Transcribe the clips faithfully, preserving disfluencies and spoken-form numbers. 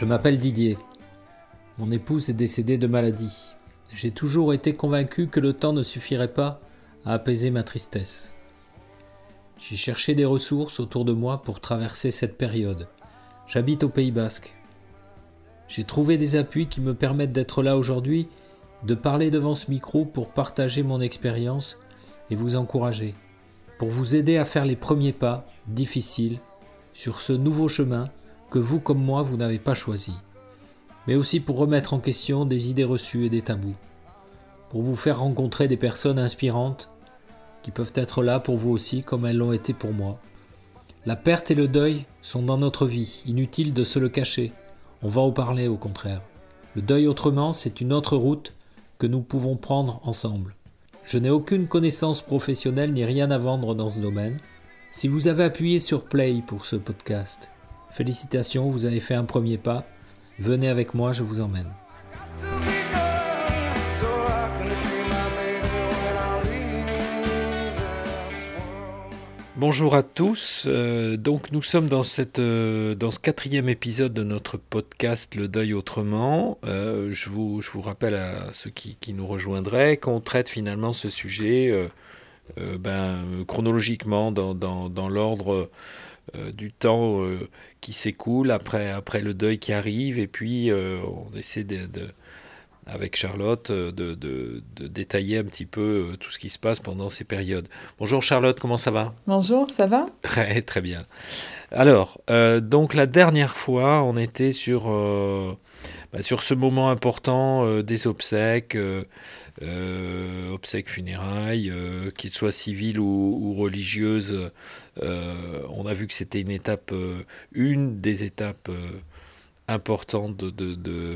Je m'appelle Didier. Mon épouse est décédée de maladie. J'ai toujours été convaincu que le temps ne suffirait pas à apaiser ma tristesse. J'ai cherché des ressources autour de moi pour traverser cette période. J'habite au Pays Basque. J'ai trouvé des appuis qui me permettent d'être là aujourd'hui, de parler devant ce micro pour partager mon expérience et vous encourager, pour vous aider à faire les premiers pas, difficiles, sur ce nouveau chemin que vous comme moi vous n'avez pas choisi, mais aussi pour remettre en question des idées reçues et des tabous, pour vous faire rencontrer des personnes inspirantes qui peuvent être là pour vous aussi comme elles l'ont été pour moi. La perte et le deuil sont dans notre vie, inutile de se le cacher, on va en parler au contraire. Le deuil autrement, c'est une autre route que nous pouvons prendre ensemble. Je n'ai aucune connaissance professionnelle ni rien à vendre dans ce domaine. Si vous avez appuyé sur Play pour ce podcast, félicitations, vous avez fait un premier pas. Venez avec moi, je vous emmène. Bonjour à tous, euh, donc nous sommes dans, cette, euh, dans ce quatrième épisode de notre podcast Le Deuil Autrement. Euh, je, vous, je vous rappelle à ceux qui, qui nous rejoindraient qu'on traite finalement ce sujet euh, euh, ben, chronologiquement dans, dans, dans l'ordre euh, du temps euh, qui s'écoule après, après le deuil qui arrive, et puis euh, on essaie de... de avec Charlotte, de, de, de détailler un petit peu tout ce qui se passe pendant ces périodes. Bonjour Charlotte, comment ça va ? Bonjour, ça va ? Ouais, très bien. Alors, euh, donc la dernière fois, on était sur, euh, bah, sur ce moment important euh, des obsèques, euh, euh, obsèques funérailles, euh, qu'ils soient civiles ou, ou religieuses. Euh, on a vu que c'était une étape, euh, une des étapes euh, importantes de... de, de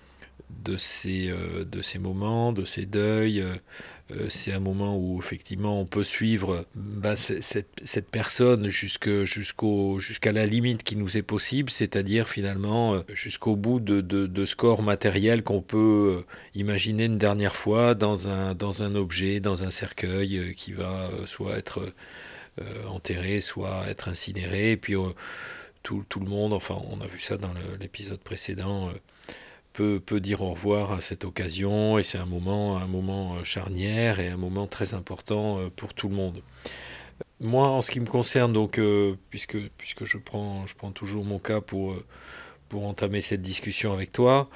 de ces, euh, de ces moments, de ces deuils. Euh, c'est un moment où effectivement on peut suivre bah, c- cette, cette personne jusque, jusqu'au, jusqu'à la limite qui nous est possible, c'est-à-dire finalement euh, jusqu'au bout de, de, de ce corps matériel qu'on peut euh, imaginer une dernière fois dans un, dans un objet, dans un cercueil euh, qui va euh, soit être euh, enterré, soit être incinéré. Et puis euh, tout, tout le monde, enfin on a vu ça dans le, l'épisode précédent, euh, Peut, peut dire au revoir à cette occasion, et c'est un moment, un moment charnière et un moment très important pour tout le monde. Moi, en ce qui me concerne, donc, euh, puisque, puisque je, prends, je prends toujours mon cas pour, pour entamer cette discussion avec toi,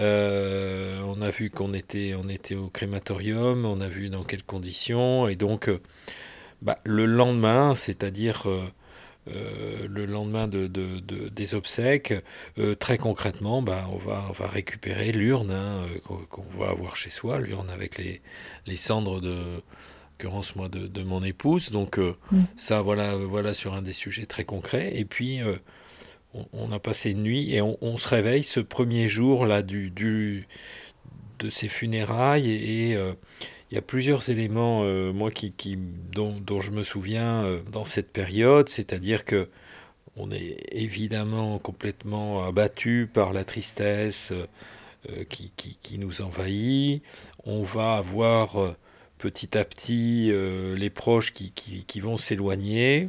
euh, on a vu qu'on était, on était au crématorium, on a vu dans quelles conditions, et donc euh, bah, le lendemain, c'est-à-dire... Euh, Euh, le lendemain de, de, de, des obsèques, euh, très concrètement, bah, on, va, on va récupérer l'urne hein, euh, qu'on, qu'on va avoir chez soi, l'urne avec les, les cendres de, en l'occurrence moi, de, de mon épouse. Donc euh, mm. ça, voilà, voilà sur un des sujets très concrets. Et puis, euh, on, on a passé une nuit et on, on se réveille ce premier jour là, du, du, de ces funérailles et... et euh, il y a plusieurs éléments, euh, moi, qui, qui, dont, dont je me souviens euh, dans cette période, c'est-à-dire que on est évidemment complètement abattu par la tristesse euh, qui, qui, qui nous envahit. On va avoir euh, petit à petit euh, les proches qui, qui, qui vont s'éloigner.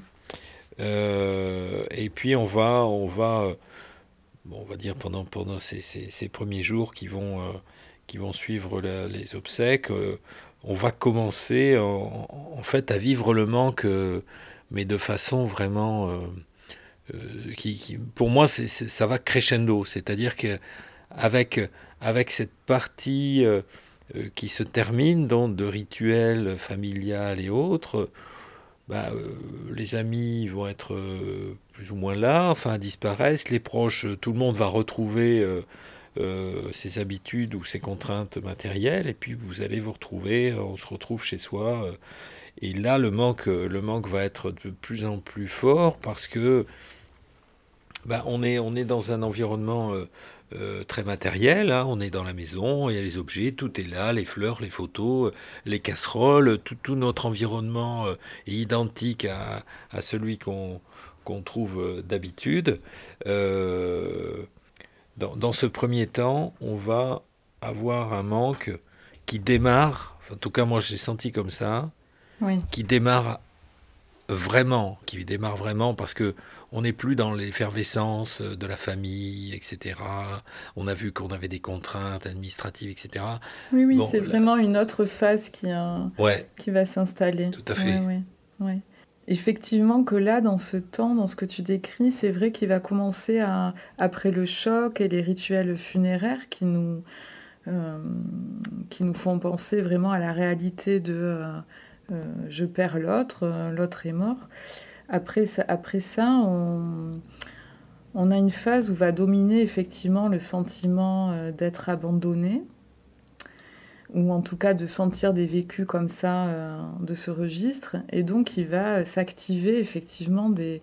Euh, et puis on va, on va, bon, on va dire pendant, pendant ces, ces, ces premiers jours qui vont, euh, qui vont suivre la, les obsèques, euh, on va commencer en, en fait à vivre le manque, euh, mais de façon vraiment euh, euh, qui, qui, pour moi, c'est, c'est, ça va crescendo. C'est-à-dire qu'avec avec cette partie euh, euh, qui se termine, donc de rituels familial et autres, bah, euh, les amis vont être euh, plus ou moins là, enfin disparaissent, les proches, tout le monde va retrouver euh, euh, ses habitudes ou ses contraintes matérielles, et puis vous allez vous retrouver, on se retrouve chez soi, euh, et là le manque, le manque va être de plus en plus fort parce que bah, on est, on est dans un environnement euh, euh, très matériel, hein. On est dans la maison, il y a les objets, tout est là, les fleurs, les photos, euh, les casseroles, tout, tout notre environnement euh, est identique à, à celui qu'on, qu'on trouve euh, d'habitude. Euh, dans, dans ce premier temps, on va avoir un manque qui démarre, en tout cas moi j'ai senti comme ça, oui. qui démarre vraiment, qui démarre vraiment parce que on n'est plus dans l'effervescence de la famille, et cetera. On a vu qu'on avait des contraintes administratives, et cetera. Oui, oui, Bon, c'est là, vraiment une autre phase qui, euh, ouais, qui va s'installer. tout à Ouais, fait. ouais, ouais. Effectivement que là, dans ce temps, dans ce que tu décris, c'est vrai qu'il va commencer à, après le choc et les rituels funéraires qui nous, euh, qui nous font penser vraiment à la réalité de euh, euh, je perds l'autre, euh, l'autre est mort. Après ça, après ça on, on a une phase où va dominer effectivement le sentiment euh, d'être abandonné, ou en tout cas de sentir des vécus comme ça euh, de ce registre. Et donc il va s'activer effectivement des,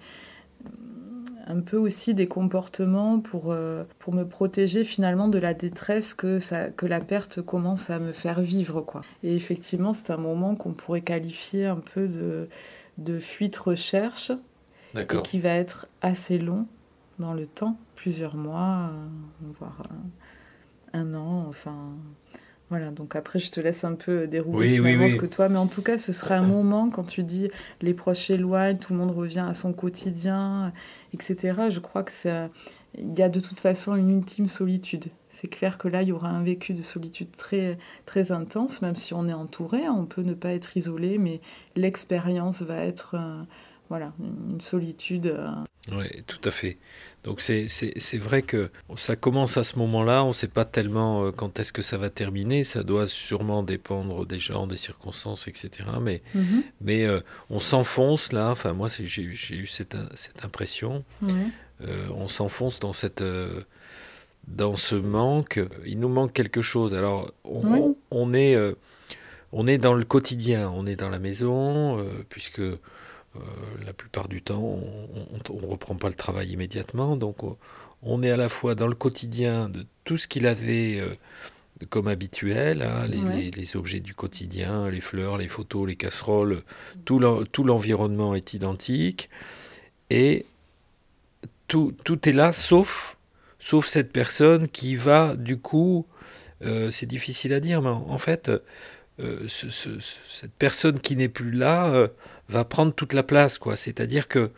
un peu aussi des comportements pour, euh, pour me protéger finalement de la détresse que, ça, que la perte commence à me faire vivre, quoi. Et effectivement, c'est un moment qu'on pourrait qualifier un peu de, de fuite-recherche et D'accord. qui va être assez long dans le temps, plusieurs mois, euh, voire euh, un an, enfin... Voilà, donc après, je te laisse un peu dérouler Oui, oui, finalement ce oui. que toi... Mais en tout cas, ce serait un moment, quand tu dis les proches s'éloignent, tout le monde revient à son quotidien, et cetera. Je crois que ça... Il y a de toute façon une ultime solitude. C'est clair que là, il y aura un vécu de solitude très, très intense, même si on est entouré, on peut ne pas être isolé, mais l'expérience va être... euh, voilà, une solitude... euh, Oui, tout à fait. Donc c'est, c'est, c'est vrai que ça commence à ce moment-là, on ne sait pas tellement euh, quand est-ce que ça va terminer, ça doit sûrement dépendre des gens, des circonstances, et cetera. Mais, mhm, mais euh, on s'enfonce là, enfin moi c'est- j'ai, eu- j'ai eu cette, cette impression, ouais, euh, on s'enfonce dans, cette, euh, dans ce manque, il nous manque quelque chose. Alors on, ouais, on est, euh, on est dans le quotidien, on est dans la maison, euh, puisque euh, la plupart du temps, on ne reprend pas le travail immédiatement. Donc, on, on est à la fois dans le quotidien de tout ce qu'il avait euh, comme habituel, hein, les, ouais. les- les objets du quotidien, les fleurs, les photos, les casseroles, tout l'en- tout l'environnement est identique. Et tout, tout est là, sauf, sauf cette personne qui va, du coup, euh, c'est difficile à dire, mais en, en fait, euh, ce- ce- ce- cette personne qui n'est plus là euh, va prendre toute la place, quoi. C'est-à-dire que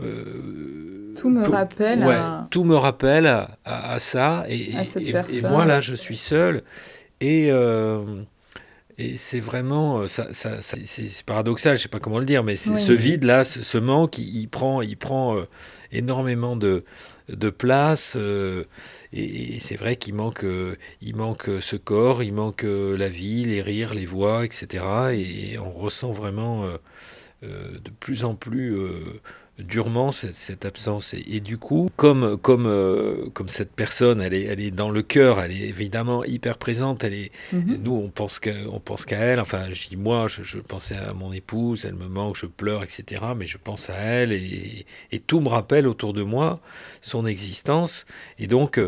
Tout euh, me peu- rappelle ouais, à, tout me rappelle à, à- à ça, et, à cette et- et- et personne. moi À là, ce- je suis seul, et, euh, et c'est vraiment, euh, ça, ça- ça- c'est c'est paradoxal, je sais pas comment le dire, mais c'est ce Oui, vide-là, ce, ce manque, il, il prend, il prend euh, énormément de, de place, euh, et, et c'est vrai qu'il manque, euh, il manque ce corps, il manque euh, la vie, les rires, les voix, et cetera. Et on ressent vraiment euh, euh, de plus en plus euh, durement cette, cette absence. Et, et du coup, comme, comme, euh, comme cette personne, elle est, elle est dans le cœur, elle est évidemment hyper présente. Elle est, mhm. nous, on pense qu'à, on pense qu'à elle. Enfin, je dis moi, je, je pensais à mon épouse, elle me manque, je pleure, et cetera. Mais je pense à elle et, et tout me rappelle autour de moi son existence. Et donc,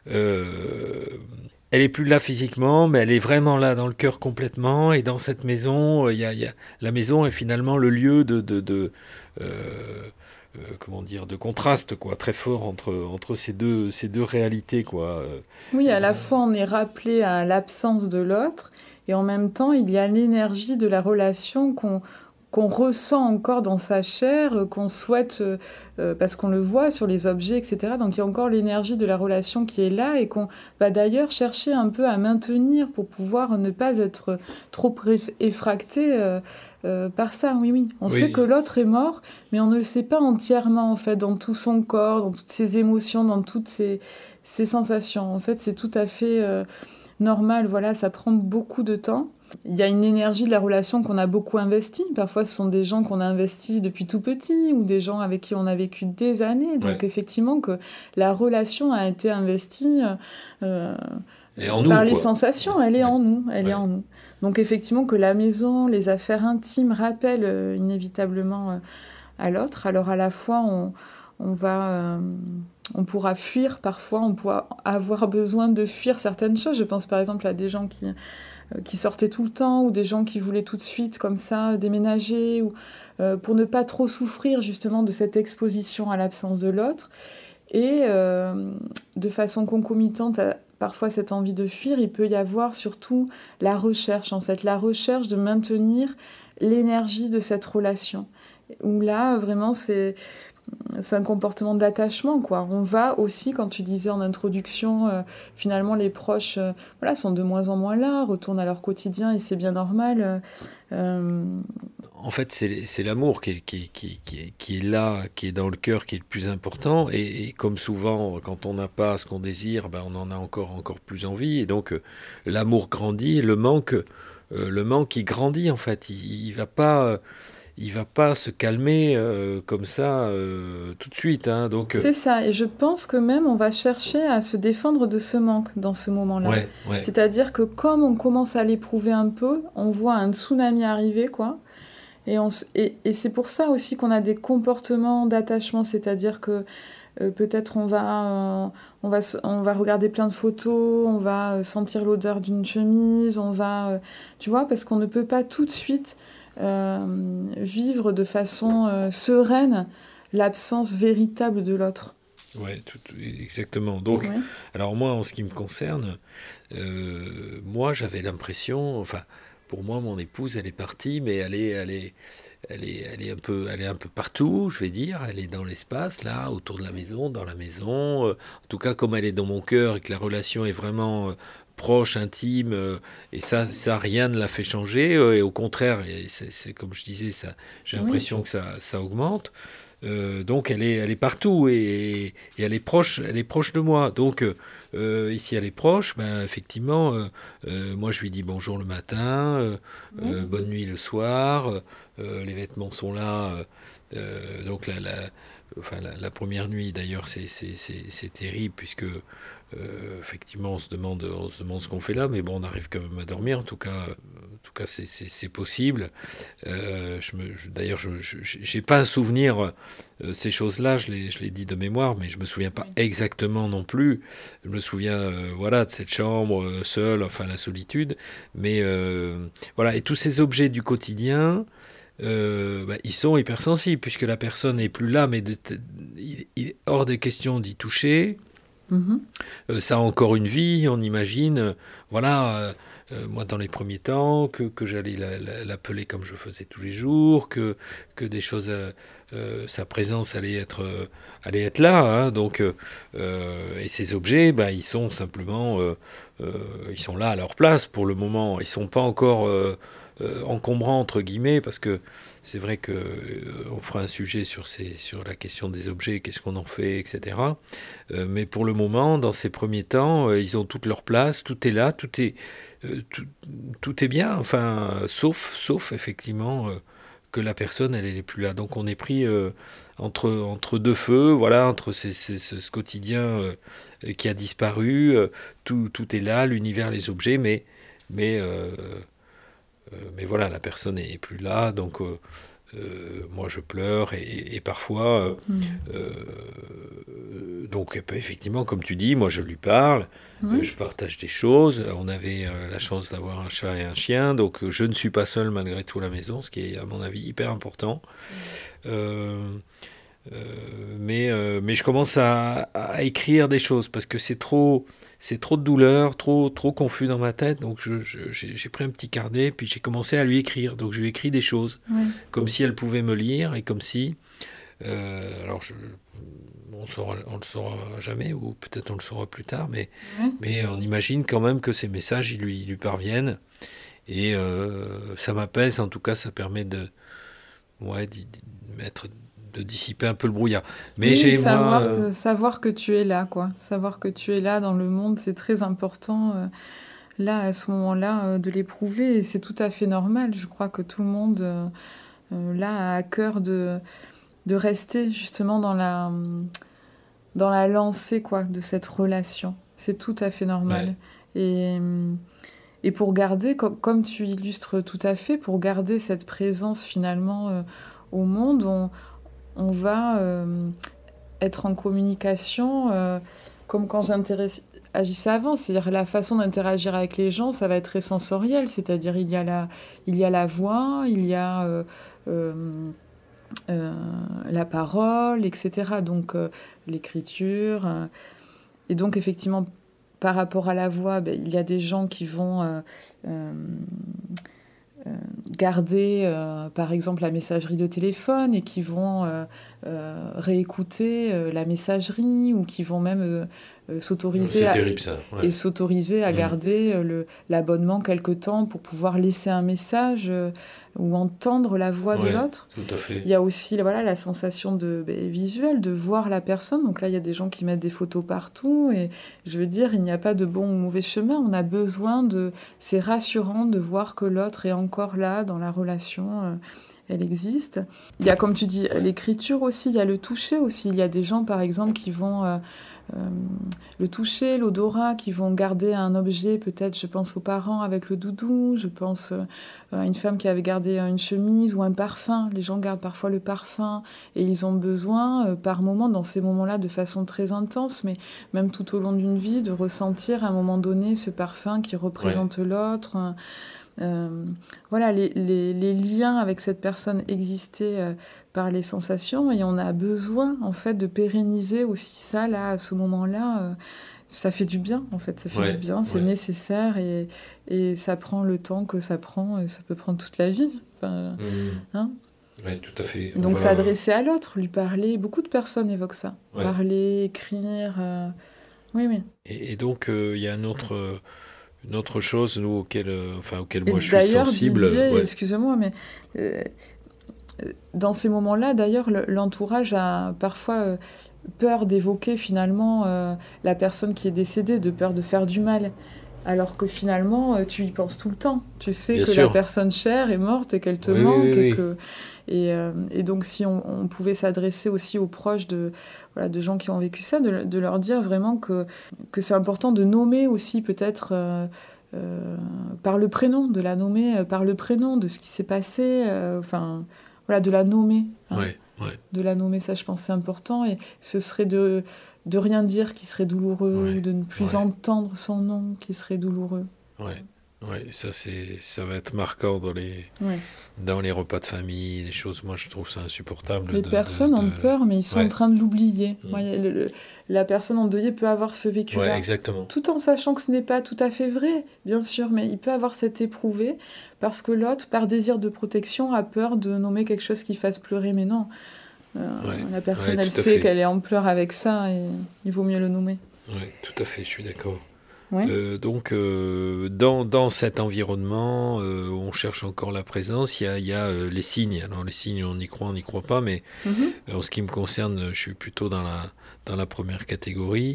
euh, elle est plus là physiquement, mais elle est vraiment là dans le cœur complètement. Et dans cette maison, il y a, il y a- la maison est finalement le lieu de, de, de, euh, euh, comment dire, de contraste, quoi, très fort entre, entre ces deux, ces deux réalités, quoi. Euh, Oui, à la euh, fois on est rappelé à l'absence de l'autre, et en même temps il y a l'énergie de la relation qu'on qu'on ressent encore dans sa chair, euh, qu'on souhaite, euh, euh, parce qu'on le voit sur les objets, et cetera. Donc il y a encore l'énergie de la relation qui est là et qu'on va d'ailleurs chercher un peu à maintenir pour pouvoir ne pas être trop pré- effracté euh, euh, par ça. Oui, oui. On sait que oui, l'autre est mort, mais on ne le sait pas entièrement en fait, dans tout son corps, dans toutes ses émotions, dans toutes ses, ses sensations. En fait, c'est tout à fait euh, normal. Voilà, ça prend beaucoup de temps. Il y a une énergie de la relation qu'on a beaucoup investie. Parfois, ce sont des gens qu'on a investis depuis tout petit ou des gens avec qui on a vécu des années. Donc, ouais. effectivement, que la relation a été investie euh, Et en nous, par les quoi. sensations. Elle est Ouais, en nous. Elle est ouais. en nous. Donc, effectivement, que la maison, les affaires intimes rappellent euh, inévitablement euh, à l'autre. Alors, à la fois, on, on va... euh, on pourra fuir parfois, on pourra avoir besoin de fuir certaines choses. Je pense par exemple à des gens qui, euh, qui sortaient tout le temps ou des gens qui voulaient tout de suite comme ça déménager ou euh, pour ne pas trop souffrir justement de cette exposition à l'absence de l'autre. Et euh, de façon concomitante à parfois cette envie de fuir, il peut y avoir surtout la recherche en fait, la recherche de maintenir l'énergie de cette relation. Où là, vraiment, c'est, c'est un comportement d'attachement, quoi. On va aussi, quand tu disais en introduction, euh, finalement, les proches euh, voilà, sont de moins en moins là, retournent à leur quotidien et c'est bien normal. Euh, En fait, c'est c'est l'amour qui est, qui, qui, qui, est, qui est là, qui est dans le cœur, qui est le plus important. Et, et comme souvent, quand on n'a pas ce qu'on désire, ben on en a encore, encore plus envie. Et donc, euh, l'amour grandit, et le manque, euh, le manque, il grandit en fait. Il, il va pas, euh, il va pas se calmer euh, comme ça euh, tout de suite. Hein. Donc, euh, c'est ça. Et je pense que même on va chercher à se défendre de ce manque dans ce moment-là. ouais, ouais, C'est-à-dire que comme on commence à l'éprouver un peu, on voit un tsunami arriver, quoi. Et, on, et, et c'est pour ça aussi qu'on a des comportements d'attachement, c'est-à-dire que euh, peut-être on va, euh, on, va, on va regarder plein de photos, on va euh, sentir l'odeur d'une chemise, on va, euh, tu vois, parce qu'on ne peut pas tout de suite euh, vivre de façon euh, sereine l'absence véritable de l'autre. ouais, tout, exactement. Donc, Ouais. alors moi, en ce qui me concerne, euh, moi, j'avais l'impression, enfin, pour moi, mon épouse, elle est partie, mais elle est, elle est, elle est, elle est un peu, elle est un peu partout, je vais dire. Elle est dans l'espace, là, autour de la maison, dans la maison. Euh, en tout cas, comme elle est dans mon cœur et que la relation est vraiment euh, proche, intime, euh, et ça, ça, rien ne l'a fait changer. Euh, et au contraire, et c'est, c'est comme je disais, ça, j'ai Oui. l'impression que ça, ça augmente. Euh, donc elle est, elle est partout et, et elle est proche, elle est proche de moi. Donc euh, ici elle est proche, ben effectivement, euh, euh, moi je lui dis bonjour le matin, euh, Oui. euh, bonne nuit le soir. Euh, les vêtements sont là. Euh, donc la, la, enfin, la, la première nuit d'ailleurs c'est, c'est, c'est, c'est terrible puisque euh, effectivement on se demande, on se demande ce qu'on fait là, mais bon on arrive quand même à dormir. En tout cas, en tout cas c'est, c'est, c'est possible. Euh, je me, je, d'ailleurs, je n'ai pas un souvenir euh, ces choses-là, je les, je les dis de mémoire, mais je me souviens pas Oui. exactement non plus. Je me souviens, euh, voilà, de cette chambre euh, seule, enfin la solitude. Mais euh, voilà, et tous ces objets du quotidien, euh, bah, ils sont hypersensibles puisque la personne n'est plus là, mais de, il, il est hors des questions d'y toucher. Mm-hmm. Euh, ça a encore une vie, on imagine. Euh, voilà, euh, euh, moi dans les premiers temps, que, que j'allais la, la, l'appeler comme je faisais tous les jours, que, que des choses, euh, euh, sa présence allait être, euh, allait être là. Hein, donc, euh, euh, et ces objets, bah, ils sont simplement, euh, euh, ils sont là à leur place pour le moment. Ils sont pas encore euh, euh, encombrants entre guillemets parce que c'est vrai que euh, on fera un sujet sur ces, sur la question des objets, qu'est-ce qu'on en fait, et cetera. Euh, mais pour le moment, dans ces premiers temps, euh, ils ont toute leur place, tout est là, tout est, euh, tout, tout est bien, enfin, euh, sauf, sauf effectivement euh, que la personne, elle n'est plus là. Donc on est pris euh, entre, entre deux feux, voilà, entre ces, ces, ce, ce quotidien euh, qui a disparu, euh, tout, tout est là, l'univers, les objets, mais, mais, euh, euh, mais voilà, la personne n'est plus là, donc euh, euh, moi je pleure et, et parfois, euh, Mm. euh, donc effectivement, comme tu dis, moi je lui parle, euh, Oui. je partage des choses. On avait euh, la chance d'avoir un chat et un chien, donc euh, je ne suis pas seul malgré tout à la maison, ce qui est à mon avis hyper important. Euh, euh, mais, euh, mais je commence à, à écrire des choses parce que c'est trop, c'est trop de douleur, trop, trop confus dans ma tête. Donc je, je, j'ai, j'ai pris un petit carnet, puis j'ai commencé à lui écrire. Donc je lui écris des choses, Oui. comme si elle pouvait me lire et comme si. Euh, alors je, on saura, on le saura jamais, ou peut-être on le saura plus tard, mais, Oui. mais on imagine quand même que ces messages ils lui, ils lui parviennent. Et euh, ça m'apaise, en tout cas, ça permet de, ouais, d'y- d'y mettre, de dissiper un peu le brouillard. Mais Oui, j'ai, moi, savoir euh, que, savoir que tu es là, quoi. Savoir que tu es là dans le monde, c'est très important, euh, là, à ce moment-là, euh, de l'éprouver. Et c'est tout à fait normal. Je crois que tout le monde, euh, euh, là, a à cœur de, de rester justement dans la, dans la lancée, quoi, de cette relation. C'est tout à fait normal. ouais, Et, et pour garder, co- comme tu illustres tout à fait, pour garder cette présence finalement euh, au monde, on, on va euh, être en communication euh, comme quand j'agissais avant. C'est-à-dire la façon d'interagir avec les gens, ça va être très sensoriel. C'est-à-dire il y a la, il y a la voix, il y a euh, euh, euh, la parole, et cetera. Donc euh, l'écriture. euh. Et donc effectivement, par rapport à la voix, ben, il y a des gens qui vont euh, euh, euh, garder, euh, par exemple, la messagerie de téléphone et qui vont euh, euh, réécouter euh, la messagerie ou qui vont même euh, euh, s'autoriser C'est à, terrible ça. Ouais. et s'autoriser à Mm. garder euh, le, l'abonnement quelque temps pour pouvoir laisser un message euh, ou entendre la voix de Ouais, l'autre. tout à fait. Il y a aussi voilà, la sensation de, ben, visuelle, de voir la personne. Donc là, il y a des gens qui mettent des photos partout. Et je veux dire, il n'y a pas de bon ou mauvais chemin. On a besoin de... C'est rassurant de voir que l'autre est encore là dans la relation. euh, Elle existe. Il y a, comme tu dis, Ouais. l'écriture aussi. Il y a le toucher aussi. Il y a des gens, par exemple, qui vont... euh, euh, le toucher, l'odorat, qui vont garder un objet, peut-être, je pense aux parents avec le doudou, je pense euh, à une femme qui avait gardé une chemise ou un parfum. Les gens gardent parfois le parfum et ils ont besoin, euh, par moment, dans ces moments-là, de façon très intense, mais même tout au long d'une vie, de ressentir à un moment donné ce parfum qui représente ouais. l'autre. Hein. Euh, voilà, les, les, les liens avec cette personne existaient euh, par les sensations et on a besoin en fait de pérenniser aussi ça là à ce moment-là. Euh, ça fait du bien en fait, ça fait Ouais, du bien, c'est ouais. nécessaire et, et ça prend le temps que ça prend et ça peut prendre toute la vie. Enfin, Mmh. hein Oui, tout à fait. Donc va... s'adresser à l'autre, lui parler, beaucoup de personnes évoquent ça. Ouais. Parler, écrire, euh... oui, oui. Et, et donc il euh, y a un autre... Euh... Une autre chose, nous, auquel, euh, enfin, auquel moi et je suis sensible. Didier, ouais. excusez-moi, mais euh, dans ces moments-là, d'ailleurs, l'entourage a parfois euh, peur d'évoquer finalement euh, la personne qui est décédée, de peur de faire du mal. Alors que finalement, euh, tu y penses tout le temps. Tu sais Bien que sûr. La personne chère est morte et qu'elle te oui, manque. Oui, oui, et, que, et, euh, et donc, si on, on pouvait s'adresser aussi aux proches de, voilà, de gens qui ont vécu ça, de, de leur dire vraiment que, que c'est important de nommer aussi peut-être... Euh, euh, par le prénom, de la nommer euh, par le prénom, de ce qui s'est passé, euh, enfin, voilà, de la nommer. Hein, ouais, ouais. De la nommer, ça je pense c'est important, et ce serait de, de rien dire qui serait douloureux, ouais, ou de ne plus ouais. entendre son nom qui serait douloureux. Ouais. Ouais, ça c'est, ça va être marquant dans les, ouais. dans les repas de famille, les choses. Moi, je trouve ça insupportable. Les de, personnes de, ont de... peur, mais ils sont ouais. en train de l'oublier. Mmh. Ouais, le, le, la personne endeuillée peut avoir ce vécu-là, ouais, exactement. tout en sachant que ce n'est pas tout à fait vrai, bien sûr, mais il peut avoir cet éprouvé parce que l'autre, par désir de protection, a peur de nommer quelque chose qui fasse pleurer, mais non. Euh, ouais. La personne, ouais, elle sait qu'elle est en pleurs avec ça et il vaut mieux le nommer. Oui, tout à fait, je suis d'accord. Ouais. Euh, donc, euh, dans, dans cet environnement, euh, on cherche encore la présence. Il y a, il y a euh, les signes. Alors, les signes, on y croit, on n'y croit pas, mais mm-hmm. en ce qui me concerne, je suis plutôt dans la, dans la première catégorie.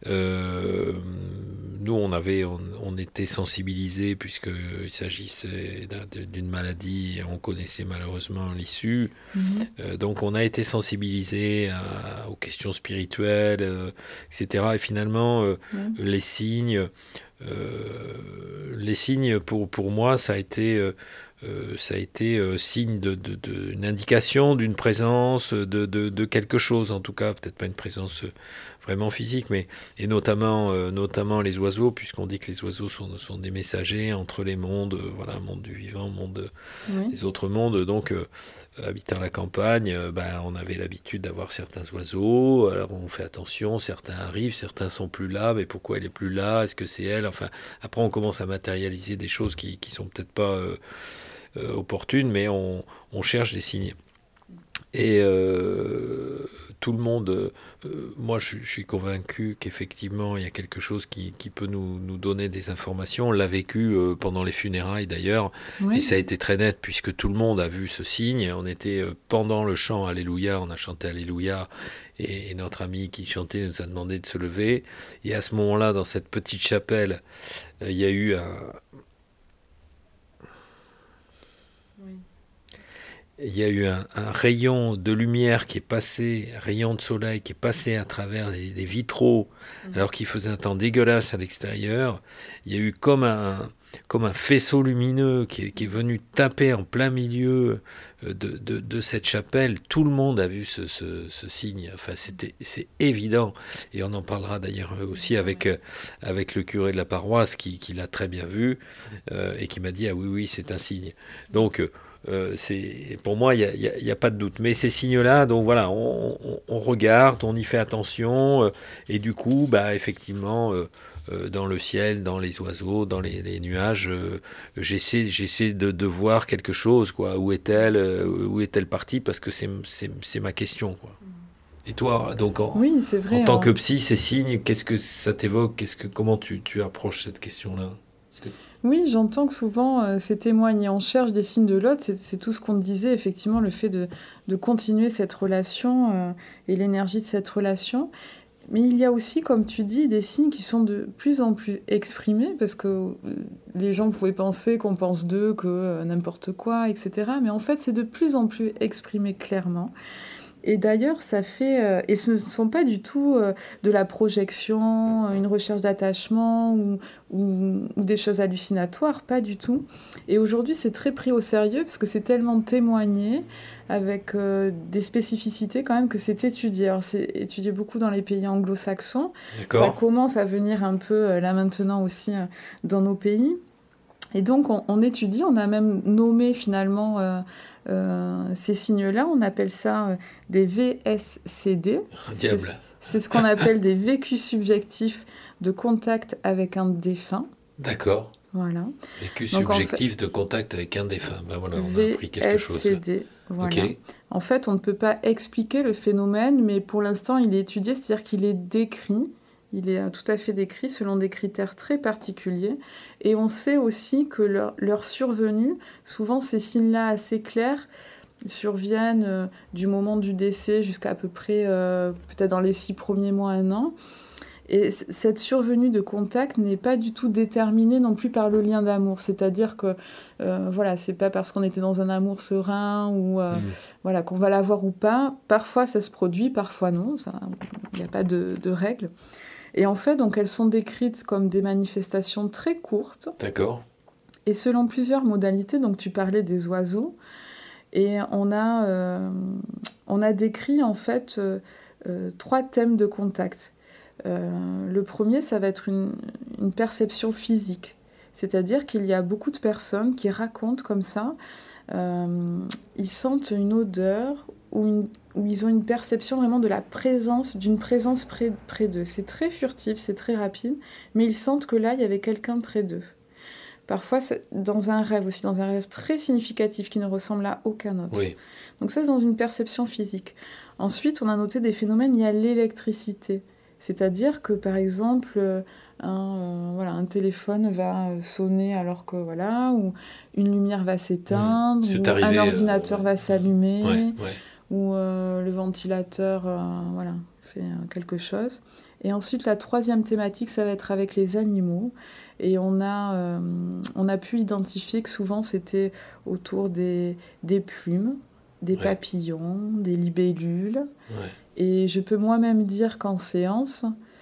Euh, nous, on, avait, on, on était sensibilisés puisqu'il s'agissait d'une maladie et on connaissait malheureusement l'issue. Mm-hmm. Euh, donc, on a été sensibilisés à, aux questions spirituelles, euh, et cetera. Et finalement, euh, mm-hmm. les signes, euh, les signes pour, pour moi, ça a été... Euh, Euh, ça a été euh, signe de, de, de, une indication d'une présence, de, de, de quelque chose, en tout cas, peut-être pas une présence euh, vraiment physique, mais et notamment, euh, notamment les oiseaux, puisqu'on dit que les oiseaux sont, sont des messagers entre les mondes, euh, voilà, monde du vivant, monde oui. les autres mondes. Donc, euh, habitant la campagne, euh, ben, on avait l'habitude d'avoir certains oiseaux. Alors, on fait attention, certains arrivent, certains sont plus là, mais pourquoi elle est plus là? Est-ce que c'est elle? Enfin, après, on commence à matérialiser des choses qui, qui sont peut-être pas euh, Euh, opportune, mais on, on cherche des signes. Et euh, tout le monde, euh, moi je, je suis convaincu qu'effectivement il y a quelque chose qui, qui peut nous, nous donner des informations. On l'a vécu euh, pendant les funérailles d'ailleurs, oui. Et ça a été très net puisque tout le monde a vu ce signe. On était euh, pendant le chant Alléluia, on a chanté Alléluia, et, et notre ami qui chantait nous a demandé de se lever. Et à ce moment-là, dans cette petite chapelle, euh, il y a eu un... Il y a eu un, un rayon de lumière qui est passé, un rayon de soleil qui est passé à travers les, les vitraux, mmh. alors qu'il faisait un temps dégueulasse à l'extérieur. Il y a eu comme un, comme un faisceau lumineux qui est, qui est venu taper en plein milieu de, de, de cette chapelle. Tout le monde a vu ce, ce, ce signe. Enfin, c'était, c'est évident. Et on en parlera d'ailleurs aussi avec, avec le curé de la paroisse qui, qui l'a très bien vu euh, et qui m'a dit « Ah oui, oui, c'est un signe ». Donc, Euh, c'est, pour moi, il n'y a, a, a pas de doute. Mais ces signes-là, donc voilà, on, on, on regarde, on y fait attention, euh, et du coup, bah, effectivement, euh, euh, dans le ciel, dans les oiseaux, dans les, les nuages. Euh, j'essaie, j'essaie de, de voir quelque chose, quoi. Où est-elle, euh, où est-elle partie? Parce que c'est, c'est, c'est ma question, quoi. Et toi, donc en, Oui, c'est en vrai. tant que en- psy, ces signes, qu'est-ce que ça t'évoque? Qu'est-ce que, comment tu, tu approches cette question-là? Parce que- Oui, j'entends que souvent euh, c'est témoigné. On cherche des signes de l'autre. C'est c'est tout ce qu'on te disait, effectivement, le fait de, de continuer cette relation euh, et l'énergie de cette relation. Mais il y a aussi, comme tu dis, des signes qui sont de plus en plus exprimés, parce que euh, les gens pouvaient penser qu'on pense d'eux que euh, n'importe quoi, et cetera. Mais en fait, c'est de plus en plus exprimé clairement. Et d'ailleurs, ça fait... euh, et ce ne sont pas du tout euh, de la projection, une recherche d'attachement ou, ou, ou des choses hallucinatoires, pas du tout. Et aujourd'hui, c'est très pris au sérieux parce que c'est tellement témoigné avec euh, des spécificités quand même que c'est étudié. Alors, c'est étudié beaucoup dans les pays anglo-saxons. Ça D'accord. commence à venir un peu euh, là maintenant aussi euh, dans nos pays. Et donc, on, on étudie, on a même nommé finalement euh, euh, ces signes-là, on appelle ça euh, des V S C D. C'est, Diable. c'est ce qu'on appelle des vécus subjectifs de contact avec un défunt. D'accord. Voilà. Vécu Donc, en fait, subjectif de contact avec un défunt. Ben voilà, on a appris quelque chose là. V S C D. Ok. Voilà. En fait, on ne peut pas expliquer le phénomène, mais pour l'instant, il est étudié, c'est-à-dire qu'il est décrit. Il est euh, tout à fait décrit selon des critères très particuliers. Et on sait aussi que leur, leur survenue, souvent ces signes-là assez clairs, surviennent euh, du moment du décès jusqu'à à peu près, euh, peut-être dans les six premiers mois, un an. Et c- cette survenue de contact n'est pas du tout déterminée non plus par le lien d'amour. C'est-à-dire que, euh, voilà, c'est pas parce qu'on était dans un amour serein ou euh, Hmm. voilà, qu'on va l'avoir ou pas. Parfois ça se produit, parfois non. Il n'y a pas de, de règle. Et en fait, donc elles sont décrites comme des manifestations très courtes D'accord. et selon plusieurs modalités. Donc tu parlais des oiseaux et on a, euh, on a décrit en fait euh, euh, trois thèmes de contact. Euh, le premier, ça va être une, une perception physique. C'est-à-dire qu'il y a beaucoup de personnes qui racontent comme ça, euh, ils sentent une odeur ou, une, ou ils ont une perception vraiment de la présence, d'une présence près, près d'eux. C'est très furtif, c'est très rapide, mais ils sentent que là, il y avait quelqu'un près d'eux. Parfois, c'est dans un rêve aussi, dans un rêve très significatif qui ne ressemble à aucun autre. Oui. Donc ça, c'est dans une perception physique. Ensuite, on a noté des phénomènes liés à l'électricité. C'est-à-dire que, par exemple, euh, un, euh, voilà, un téléphone va euh, sonner alors que, voilà, ou une lumière va Hmm. s'éteindre, C'est ou un arrivé. euh, ordinateur ouais. va Ouais. s'allumer, Ouais. ou euh, le ventilateur euh, voilà, fait euh, quelque chose. Et ensuite, la troisième thématique, ça va être avec les animaux. Et on a, euh, on a pu identifier que souvent, c'était autour des, des plumes, des Ouais. papillons, des libellules. Ouais. Et je peux moi-même dire qu'en séance,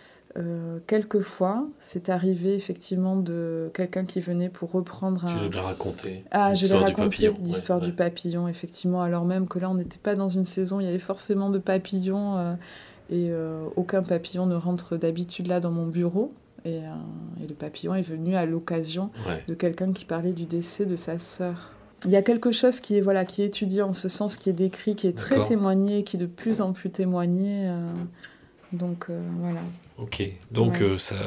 euh, quelquefois, c'est arrivé effectivement de quelqu'un qui venait pour reprendre Tu nous un... l'as raconté. Ah, je l'ai L'histoire du raconté, papillon. Ouais. l'histoire Ouais. du papillon, effectivement, alors même que là, on n'était pas dans une saison, il y avait forcément de papillons, euh, et euh, aucun papillon ne rentre d'habitude là dans mon bureau. Et, euh, et le papillon est venu à l'occasion Ouais. de quelqu'un qui parlait du décès de sa sœur. Il y a quelque chose qui est, voilà, qui est étudié en ce sens, qui est décrit, qui est très D'accord. témoigné, qui est de plus en plus témoigné. euh, donc euh, voilà. Ok. Donc Ouais. euh, ça,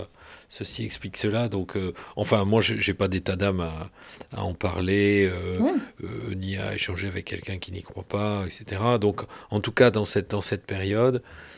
ceci explique cela. Donc, euh, enfin, moi, j'ai j'ai pas d'état d'âme à, à en parler, euh, Oui, euh, ni à échanger avec quelqu'un qui n'y croit pas, et cetera. Donc, en tout cas, dans cette dans cette période,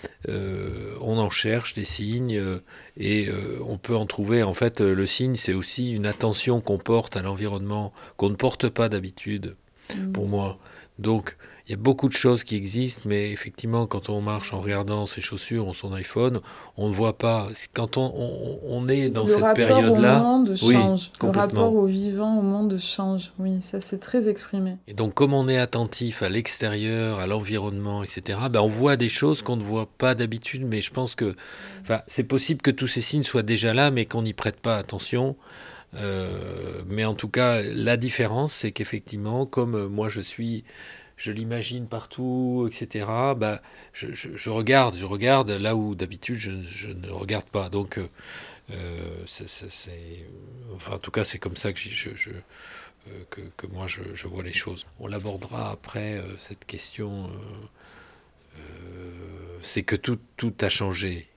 euh, on en cherche des signes euh, et euh, on peut en trouver. En fait, euh, le signe, c'est aussi une attention qu'on porte à l'environnement qu'on ne porte pas d'habitude, pour mm, moi. Donc, il y a beaucoup de choses qui existent, mais effectivement, quand on marche en regardant ses chaussures ou son iPhone, on ne voit pas. Quand on, on- on est dans le cette rapport au période-là, monde oui, change. Le rapport complètement. au vivant, au monde change. Oui, ça c'est très exprimé. Et donc, comme on est attentif à l'extérieur, à l'environnement, et cetera, ben, on voit des choses qu'on ne voit pas d'habitude, mais je pense que, enfin, c'est possible que tous ces signes soient déjà là, mais qu'on n'y prête pas attention. Euh, mais en tout cas, la différence, c'est qu'effectivement, comme euh, moi je suis, je l'imagine partout, et cetera, bah, je, je- je regarde, je regarde là où d'habitude je, je ne regarde pas. Donc, euh, euh, c'est, c'est- c'est- enfin, en tout cas, c'est comme ça que, j'y- je, je- euh, que, que moi je, je vois les choses. On l'abordera après, euh, cette question. Euh, euh, c'est que tout, tout a changé.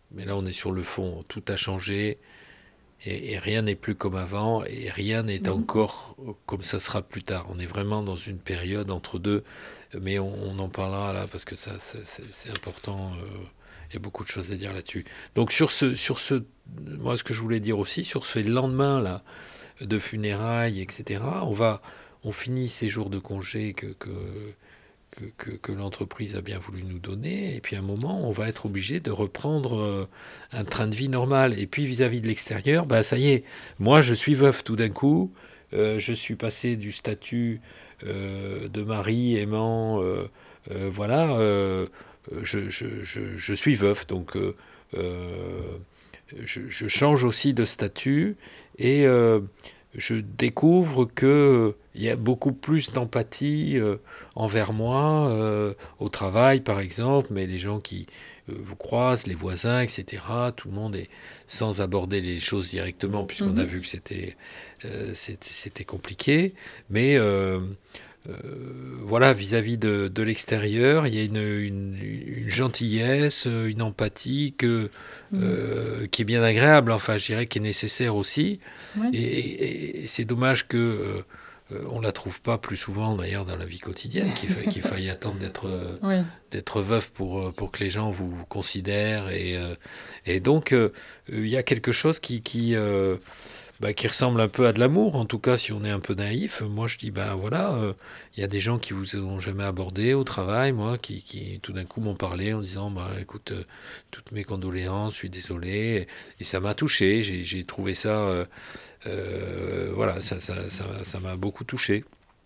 Mais là, on est sur le fond. Tout a changé et, et rien n'est plus comme avant et rien n'est Mhm. encore comme ça sera plus tard. On est vraiment dans une période entre deux, mais on, on en parlera là parce que ça, ça, c'est, c'est important. euh, Il y a beaucoup de choses à dire là-dessus. Donc sur ce, sur ce, moi, ce que je voulais dire aussi, sur ce lendemain là de funérailles, et cetera. On va, on finit ces jours de congé que, que que, que, que l'entreprise a bien voulu nous donner. Et puis à un moment, on va être obligé de reprendre euh, un train de vie normal. Et puis vis-à-vis de l'extérieur, bah, ça y est, moi je suis veuf tout d'un coup. Euh, je suis passé du statut euh, de mari aimant, euh, euh, voilà, euh, je, je, je, je suis veuf. Donc euh, euh, je, je change aussi de statut et euh, je découvre que il y a beaucoup plus d'empathie euh, envers moi, euh, au travail par exemple, mais les gens qui euh, vous croisent, les voisins, et cetera. Tout le monde est sans aborder les choses directement, puisqu'on a Mhm. vu que c'était euh, c'était, c'était compliqué. Mais euh, euh, voilà, vis-à-vis de, de l'extérieur, il y a une, une, une gentillesse, une empathie que, Mhm. euh, qui est bien agréable, enfin je dirais qui est nécessaire aussi. Oui, Et, et- et c'est dommage que euh, euh, on la trouve pas plus souvent d'ailleurs dans la vie quotidienne, qu'il fa- qu'il faille attendre d'être euh, oui, d'être veuf pour, euh, pour que les gens vous, vous considèrent. Et, euh, et donc euh, il y a quelque chose qui, qui, euh, bah, qui ressemble un peu à de l'amour, en tout cas si on est un peu naïf. Moi je dis, ben voilà, euh, il y a des gens qui vous ont jamais abordé au travail, moi, qui, qui tout d'un coup m'ont parlé en disant, bah écoute, euh, toutes mes condoléances, je suis désolé. Et ça m'a touché, j'ai j'ai trouvé ça, euh, euh, voilà, ça ça, ça, ça m'a beaucoup touché.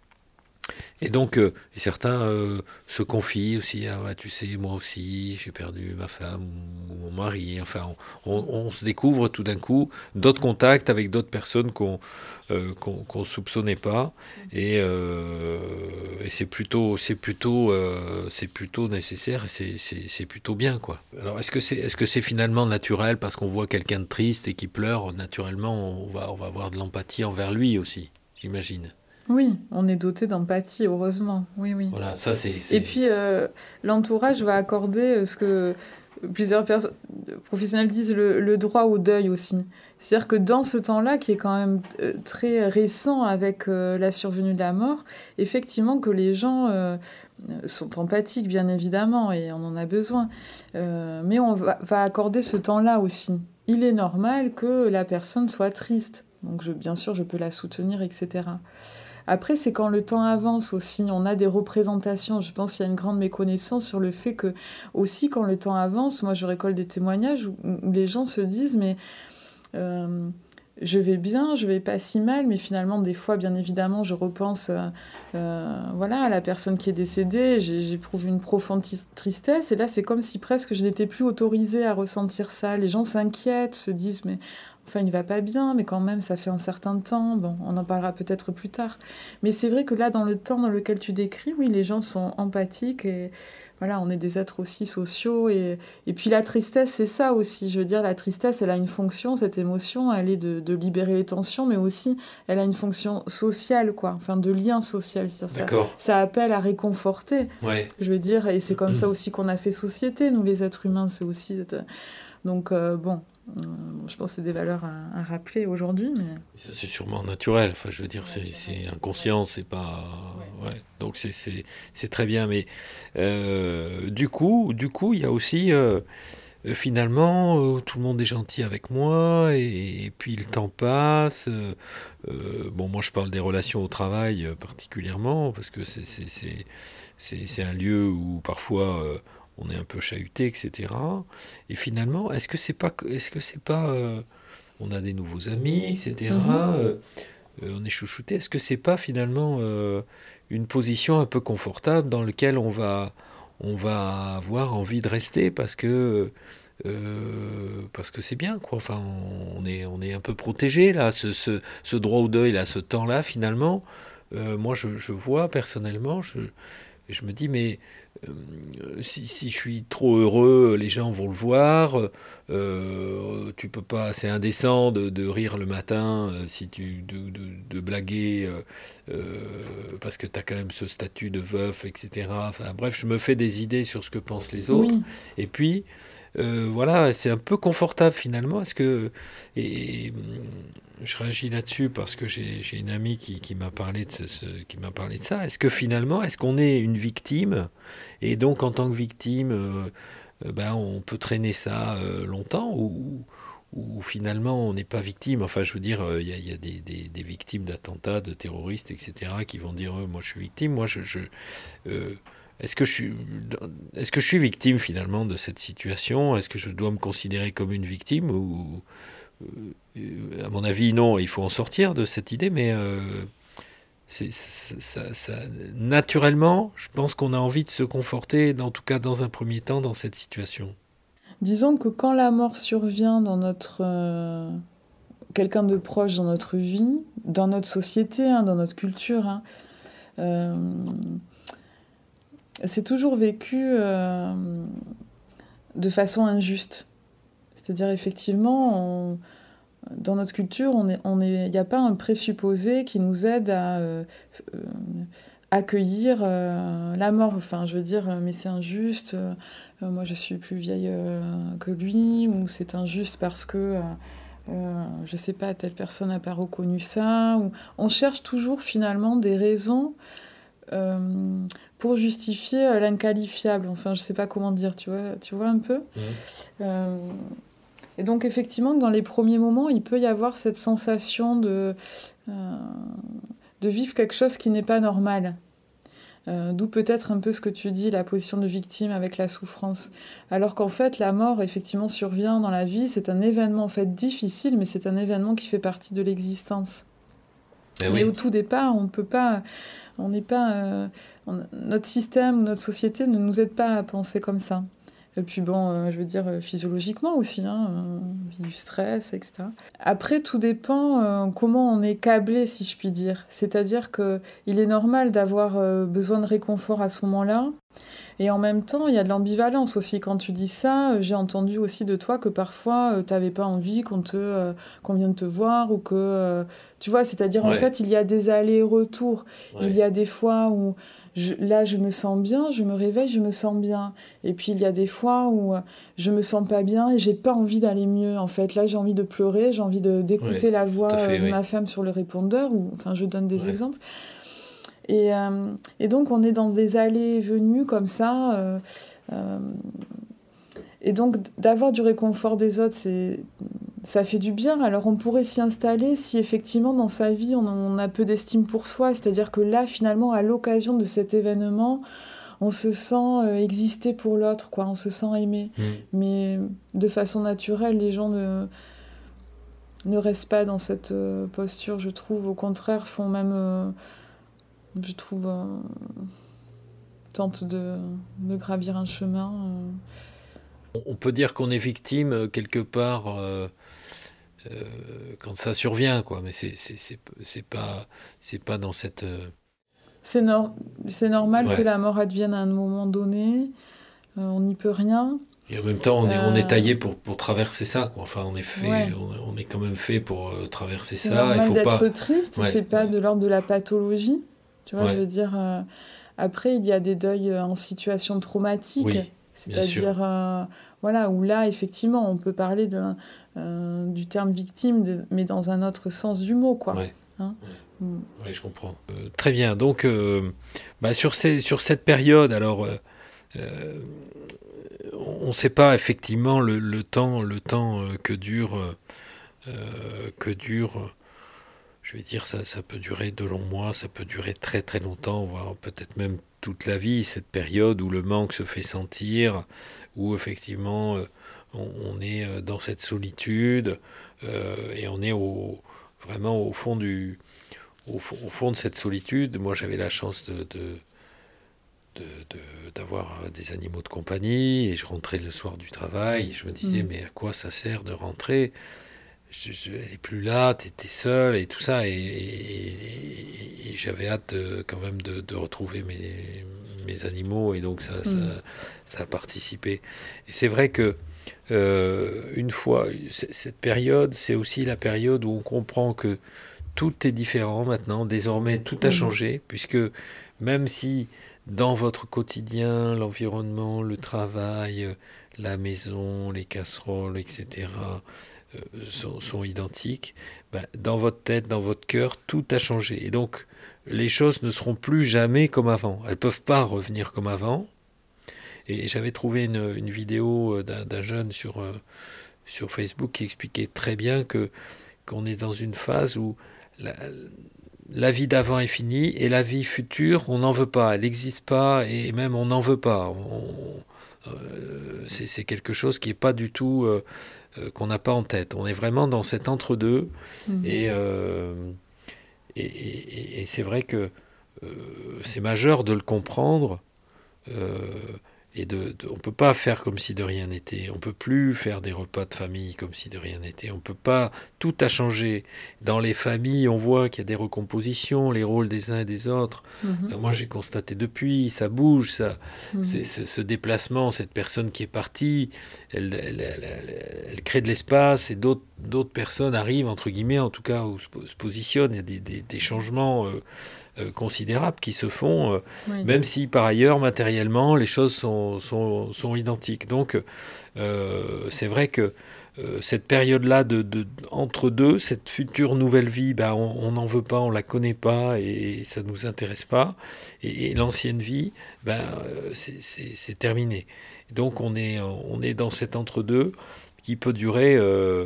Et donc, euh, et certains euh, se confient aussi, ah ouais, tu sais, moi aussi, j'ai perdu ma femme ou mon mari. Enfin, on, on- on se découvre tout d'un coup d'autres contacts avec d'autres personnes qu'on euh, qu'on qu'on soupçonnait pas. Et, euh, et c'est plutôt, c'est plutôt, euh, c'est plutôt nécessaire et c'est c'est- c'est plutôt bien, quoi. Alors, est-ce que c'est, est-ce que c'est finalement naturel parce qu'on voit quelqu'un de triste et qui pleure, naturellement, on va, on va avoir de l'empathie envers lui aussi, j'imagine. oui, on est doté d'empathie, heureusement. Oui, oui. Voilà, ça c'est, Et c'est, puis, euh, l'entourage va accorder euh, ce que plusieurs perso- professionnels disent le, le droit au deuil aussi. C'est-à-dire que dans ce temps-là, qui est quand même euh, très récent avec euh, la survenue de la mort, effectivement que les gens euh, sont empathiques, bien évidemment, et on en a besoin. Euh, mais on va, va accorder ce temps-là aussi. Il est normal que la personne soit triste. Donc, je, bien sûr, je peux la soutenir, et cetera. Après, c'est quand le temps avance aussi, on a des représentations. Je pense qu'il y a une grande méconnaissance sur le fait que, aussi, quand le temps avance, moi je récolte des témoignages où, où les gens se disent, mais euh, je vais bien, je vais pas si mal, mais finalement, des fois, bien évidemment, je repense euh, euh, voilà, à la personne qui est décédée, j'ai- j'éprouve une profonde tis- tristesse, et là, c'est comme si presque je n'étais plus autorisée à ressentir ça. Les gens s'inquiètent, se disent, mais enfin, il ne va pas bien, mais quand même, ça fait un certain temps, bon, on en parlera peut-être plus tard. Mais c'est vrai que là, dans le temps dans lequel tu décris, oui, les gens sont empathiques, et voilà, on est des êtres aussi sociaux, et et puis la tristesse, c'est ça aussi. Je veux dire, la tristesse, elle a une fonction, cette émotion, elle est de, de libérer les tensions, mais aussi, elle a une fonction sociale, quoi. Enfin, de lien social. C'est-à-dire, ça, d'accord. ça appelle à réconforter. Ouais. Je veux dire, et c'est comme ça aussi qu'on a fait société, nous les êtres humains, c'est aussi... Donc, euh, bon, euh, je pense que c'est des valeurs à, à rappeler aujourd'hui, mais... Ça, c'est sûrement naturel. Enfin, je veux dire, c'est, c'est inconscient, c'est pas. Ouais. Donc, c'est, c'est, c'est très bien. Mais euh, du coup, du coup, il y a aussi. Euh, euh, finalement, euh, tout le monde est gentil avec moi, et, et puis le temps passe. euh, euh, bon, moi, je parle des relations au travail euh, particulièrement, parce que c'est, c'est, c'est, c'est, c'est un lieu où parfois euh, on est un peu chahuté, et cetera. Et finalement, est-ce que c'est pas, est-ce que c'est pas, euh, on a des nouveaux amis, Mhm. et cetera euh, euh, on est chouchouté. Est-ce que c'est pas finalement euh, une position un peu confortable dans laquelle on va, on va avoir envie de rester parce que euh, parce que c'est bien quoi. Enfin, on est on est un peu protégé là. Ce, ce, ce droit au deuil là, ce temps-là finalement. Euh, moi, je, je vois personnellement, je, et je me dis, mais euh, si, si je suis trop heureux, les gens vont le voir. Euh, tu peux pas, c'est indécent de, de rire le matin, euh, si tu, de, de, de blaguer, euh, euh, parce que tu as quand même ce statut de veuf, et cetera. Enfin, bref, je me fais des idées sur ce que pensent les autres. Oui, Et puis, euh, voilà, c'est un peu confortable finalement. Est-ce que et, et, hum, je réagis là-dessus parce que j'ai j'ai une amie qui, qui m'a parlé de ce, ce- qui m'a parlé de ça. Est-ce que finalement, est-ce qu'on est une victime et donc en tant que victime, euh, euh, ben, on peut traîner ça euh, longtemps ou, ou finalement on n'est pas victime. Enfin, je veux dire, euh, il y a, il y a des, des- des victimes d'attentats, de terroristes, et cetera, qui vont dire, euh, moi je suis victime, moi je, je, euh, est-ce que je suis, est-ce que je suis victime finalement de cette situation? Est-ce que je dois me considérer comme une victime ou, euh, à mon avis, non, il faut en sortir de cette idée, mais euh, c'est, ça, ça- ça- naturellement, je pense qu'on a envie de se conforter, en tout cas dans un premier temps, dans cette situation. Disons que quand la mort survient dans notre... euh, quelqu'un de proche dans notre vie, dans notre société, hein, dans notre culture, hein, euh, c'est toujours vécu euh, de façon injuste. C'est-à-dire, effectivement, on- dans notre culture, il on n'y on a pas un présupposé qui nous aide à euh, euh, accueillir euh, la mort. Enfin, je veux dire, euh, mais c'est injuste, euh, euh, moi je suis plus vieille euh, que lui, ou c'est injuste parce que, euh, euh, je sais pas, telle personne n'a pas reconnu ça. Ou... On cherche toujours finalement des raisons euh, pour justifier euh, l'inqualifiable. Enfin, je sais pas comment dire, tu vois, tu vois un peu. Mmh. Euh, et donc, effectivement, dans les premiers moments, il peut y avoir cette sensation de, euh, de vivre quelque chose qui n'est pas normal. Euh, D'où peut-être un peu ce que tu dis, la position de victime avec la souffrance. Alors qu'en fait, la mort, effectivement, survient dans la vie. C'est un événement, en fait, difficile, mais c'est un événement qui fait partie de l'existence. Ben Et oui, au tout départ, on ne peut pas... On n'est pas... euh, on- notre système ou notre société ne nous aide pas à penser comme ça. Et puis bon, euh, je veux dire, euh, physiologiquement aussi, hein, euh, du stress, et cetera. Après, tout dépend euh, comment on est câblé, si je puis dire. C'est-à-dire que il est normal d'avoir euh, besoin de réconfort à ce moment-là. Et en même temps, il y a de l'ambivalence aussi. Quand tu dis ça, euh, j'ai entendu aussi de toi que parfois, euh, tu n'avais pas envie qu'on te, euh, qu'on vienne te voir ou que... euh, tu vois, c'est-à-dire en ouais, fait, il y a des allers-retours. Il y ouais, a des fois où je- là, je me sens bien, je me réveille, je me sens bien. Et puis, il y a des fois où euh, je me sens pas bien et j'ai pas envie d'aller mieux. En fait, là, j'ai envie de pleurer, j'ai envie de, d'écouter ouais, la tout voix à euh, fait, de oui. ma femme sur le répondeur. Ou, enfin, je donne des Ouais. exemples. Et, euh, et donc, on est dans des allées et venues comme ça. euh, euh, et donc, d'avoir du réconfort des autres, c'est, ça fait du bien. Alors, on pourrait s'y installer si effectivement, dans sa vie, on, on a peu d'estime pour soi. C'est-à-dire que là, finalement, à l'occasion de cet événement, on se sent euh, exister pour l'autre, quoi. On se sent aimé. Mm. Mais de façon naturelle, les gens ne, ne restent pas dans cette euh, posture, je trouve. Au contraire, font même, euh, je trouve, euh, tentent de, de gravir un chemin. euh. On on peut dire qu'on est victime euh, quelque part euh, euh, quand ça survient, quoi. Mais c'est c'est c'est c'est pas c'est pas dans cette euh, C'est nor- c'est normal que ouais. la mort advienne à un moment donné. Euh, on n'y peut rien. Et en même temps, on est on est Euh, taillé pour pour traverser ça, quoi. Enfin, on est fait, ouais, on, on est quand même fait pour euh, traverser c'est ça. Il normal faut d'être pas. triste. Ouais, C'est pas de l'ordre de la pathologie. Tu vois, je ouais, veux dire. euh, Après, il y a des deuils euh, en situation traumatique, oui, bien sûr. c'est-à-dire, euh, voilà, où là, effectivement, on peut parler d'un, euh, du terme victime, de- mais dans un autre sens du mot, quoi. Ouais, Hein. ouais, Mm. ouais, je comprends. Euh, très bien. Donc, euh, bah, sur ces sur cette période, alors. euh, euh, on ne sait pas effectivement le, le temps, le temps euh, que dure, euh, que dure. Je vais dire ça, ça peut durer de longs mois, ça peut durer très très longtemps, voire peut-être même toute la vie. Cette période où le manque se fait sentir, où effectivement euh, on, on est euh, dans cette solitude euh, et on est au, vraiment au fond du, au, fond, au fond de cette solitude. Moi, j'avais la chance de, de de, de- d'avoir des animaux de compagnie et je rentrais le soir du travail et je me disais Mm. mais à quoi ça sert de rentrer je, je- elle est plus là, t'es seul et tout ça et, et- et- et j'avais hâte de- quand même de, de retrouver mes, mes animaux et donc ça, ça, Mm. ça a participé et c'est vrai que euh, une fois c- cette période c'est aussi la période où on comprend que tout est différent maintenant. Désormais, tout a Mm. changé, puisque même si dans votre quotidien, l'environnement, le travail, euh, la maison, les casseroles, et cetera, euh, sont, sont identiques, ben, dans votre tête, dans votre cœur, tout a changé. Et donc, les choses ne seront plus jamais comme avant. Elles ne peuvent pas revenir comme avant. Et j'avais trouvé une, une vidéo d'un, d'un jeune sur, euh, sur Facebook qui expliquait très bien que, qu'on est dans une phase où la, la vie d'avant est finie et la vie future, on n'en veut pas. Elle n'existe pas et même on n'en veut pas. On, euh, c'est, c'est quelque chose qui n'est pas du tout, euh, euh, qu'on n'a pas en tête. On est vraiment dans cet entre-deux. Mhm. Et, euh, et, et, et c'est vrai que euh, c'est majeur de le comprendre. Euh, et de, de, on ne peut pas faire comme si de rien n'était. On ne peut plus faire des repas de famille comme si de rien n'était. On peut pas. Tout a changé. Dans les familles, on voit qu'il y a des recompositions, les rôles des uns et des autres. Mhm. Euh, moi, j'ai constaté depuis, ça bouge, ça, Mhm. c'est, c'est, ce déplacement, cette personne qui est partie, elle, elle, elle, elle, elle crée de l'espace et d'autres, d'autres personnes arrivent, entre guillemets, en tout cas, ou se, se positionnent. Il y a des, des, des changements euh, euh, considérables qui se font, euh, Oui. même si par ailleurs, matériellement, les choses sont, sont, sont identiques. Donc, euh, c'est vrai que euh, cette période-là de, de, entre deux, cette future nouvelle vie, bah, on n'en veut pas, on la connaît pas et ça nous intéresse pas. Et, et l'ancienne vie, ben, euh, c'est, c'est, c'est terminé. Donc, on est, on est dans cet entre-deux qui peut durer... Euh,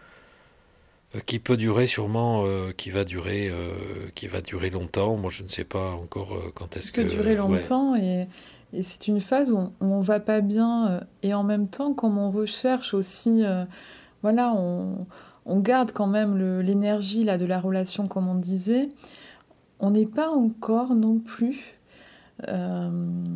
qui peut durer sûrement, euh, qui va durer, euh, qui va durer longtemps. Moi, je ne sais pas encore euh, quand est-ce Qui peut que, durer ouais, longtemps et, et c'est une phase où on, où on va pas bien euh, et en même temps, comme on recherche aussi, euh, voilà, on, on garde quand même le- l'énergie là de la relation, comme on disait. On n'est pas encore non plus euh,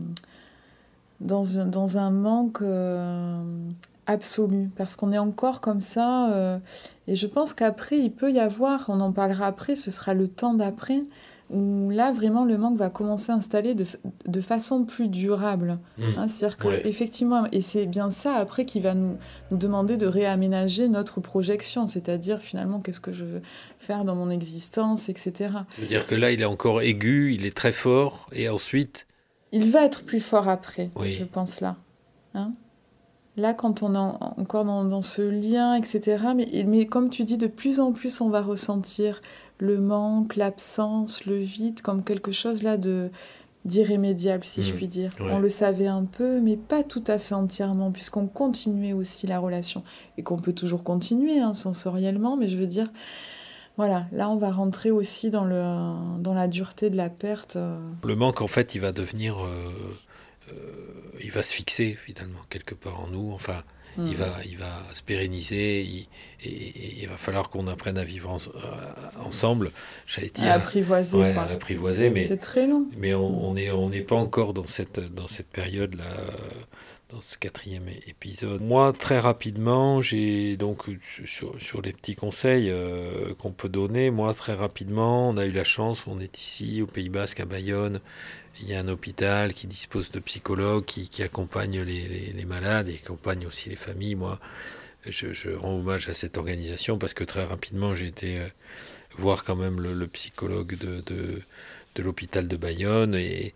dans, un- dans un manque euh, absolu, parce qu'on est encore comme ça. Euh, et je pense qu'après, il peut y avoir, on en parlera après, ce sera le temps d'après, où là, vraiment, le manque va commencer à s'installer de, de façon plus durable. mmh, Hein, c'est-à-dire que, ouais, effectivement, et c'est bien ça après qui va nous, nous demander de réaménager notre projection, c'est-à-dire finalement, qu'est-ce que je veux faire dans mon existence, et cetera. je veux dire que là, il est encore aigu, il est très fort, et ensuite, Il va être plus fort après, je oui, pense là. Hein. Là, quand on est en- encore dans, dans ce lien, et cetera. Mais, mais comme tu dis, de plus en plus, on va ressentir le manque, l'absence, le vide, comme quelque chose là de d'irrémédiable, si je mmh, puis dire. On ouais. le savait un peu, mais pas tout à fait entièrement, puisqu'on continuait aussi la relation. Et qu'on peut toujours continuer, hein, sensoriellement, mais je veux dire, voilà, là, on va rentrer aussi dans, le, dans la dureté de la perte. euh. Le manque, en fait, il va devenir, euh, euh, il va se fixer finalement quelque part en nous. Enfin, il Hmm. va, il va se pérenniser. Il, et, et il va falloir qu'on apprenne à vivre en- euh, ensemble. J'allais À dire, apprivoiser, ouais, à quoi. l'apprivoiser, mais C'est très long. mais Hmm. on on est on n'est pas encore dans cette dans cette période là. Dans ce quatrième é- épisode. Moi, très rapidement, j'ai donc sur, sur les petits conseils euh, qu'on peut donner, moi, très rapidement, on a eu la chance, on est ici au Pays Basque, à Bayonne, il y a un hôpital qui dispose de psychologues qui, qui accompagnent les, les- les malades et qui accompagnent aussi les familles. Moi, je, je rends hommage à cette organisation parce que très rapidement, j'ai été euh, voir quand même le, le psychologue de, de, de l'hôpital de Bayonne et